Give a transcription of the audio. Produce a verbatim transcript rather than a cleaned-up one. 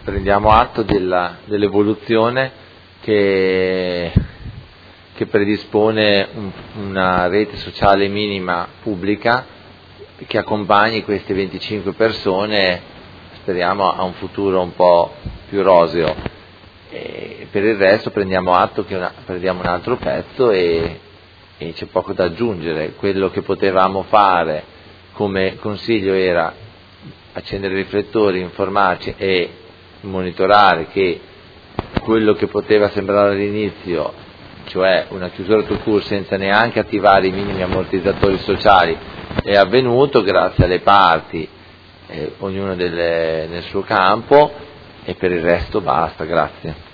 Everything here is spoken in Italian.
prendiamo atto della, dell'evoluzione che, che predispone un, una rete sociale minima pubblica che accompagni queste venticinque persone, speriamo, a un futuro un po' più roseo. E per il resto prendiamo atto che una, prendiamo un altro pezzo e, e c'è poco da aggiungere. Quello che potevamo fare come consiglio era accendere i riflettori, informarci e monitorare che quello che poteva sembrare all'inizio, cioè una chiusura tout court senza neanche attivare i minimi ammortizzatori sociali, è avvenuto grazie alle parti, eh, ognuno delle, nel suo campo, e per il resto basta, grazie.